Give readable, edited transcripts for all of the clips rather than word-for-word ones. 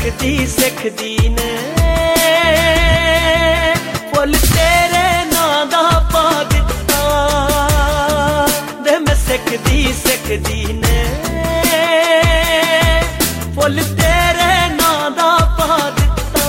सिखदी ने फुल तेरे नां दा पा दित्ता वे मैं सिखदी ने फुल तेरे नां दा पा दित्ता।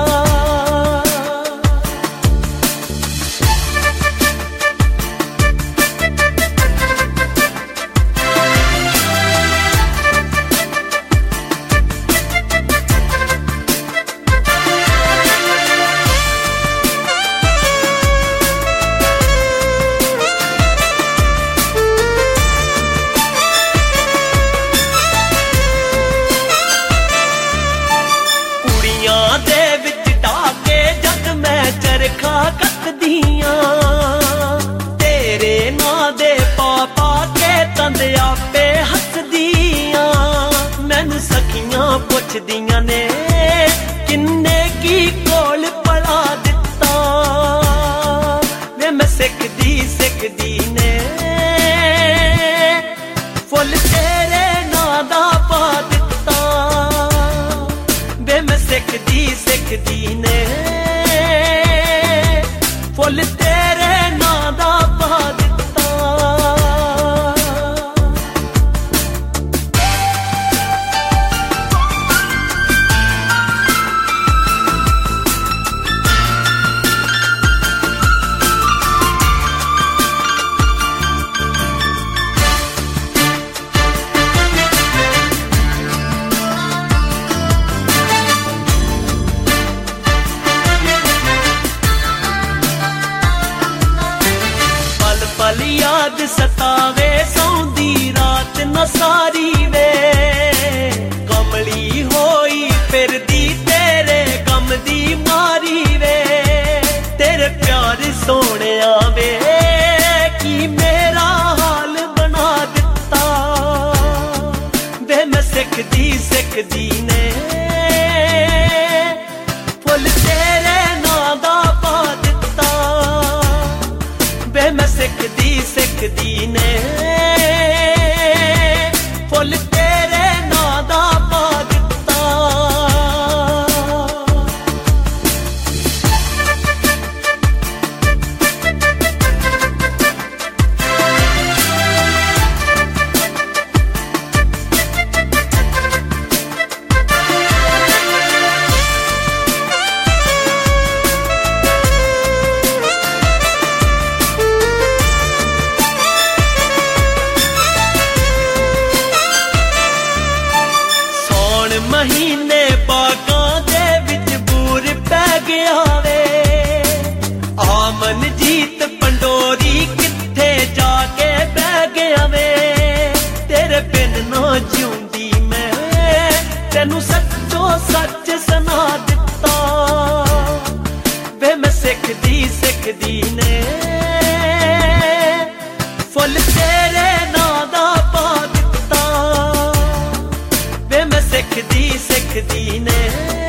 दे विच डाके जग मैं चरखा कटदियां तेरे नां दे पापा के तंद आपे हसदियां मैनू सखियां पुछदियां ने किन्ने की कोल पढ़ा दिता वे मैं सिखदी ने फुल तेरे नां दा पा दिता वे मैं सिखदी ने फुल तेरे नां दा पा दिता। पल याद सतावे सौंदी रात न सारी वे कमली होई फिरदी तेरे गम दी मारी वे तेरे प्यार सोने वे की मेरा हाल बना दिता वे मैं सिखदी ने फुल तेरे नां दा पा दिता वे मैं सिखदी ने फुल तेरे नां दा पा दिता। महीने बागां दे विच बूर पै गया वे आमन जीत पंडोरी किथे जाके बह गया वे तेरे बिन ना जिउंदी मैं तेनू सच्चो सच सुना दिता वे मैं सिखदी ने फुल तेरे नां दा पा दिता वे मैं सिखदी ने